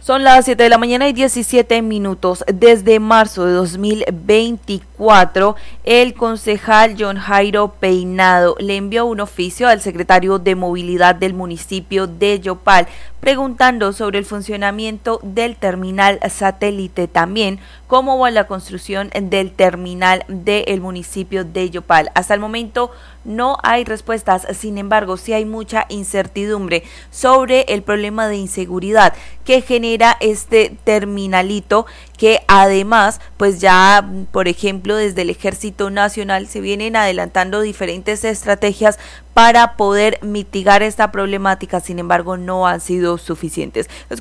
Son las 7 de la mañana y 17 minutos. Desde marzo de 2024, el concejal John Jairo Peinado le envió un oficio al secretario de Movilidad del municipio de Yopal, preguntando sobre el funcionamiento del terminal satélite, también cómo va la construcción del terminal del municipio de Yopal. Hasta el momento no hay respuestas, sin embargo, sí hay mucha incertidumbre sobre el problema de inseguridad que genera este terminalito, que además, pues ya, por ejemplo, desde el Ejército Nacional se vienen adelantando diferentes estrategias para poder mitigar esta problemática, sin embargo, no han sido suficientes.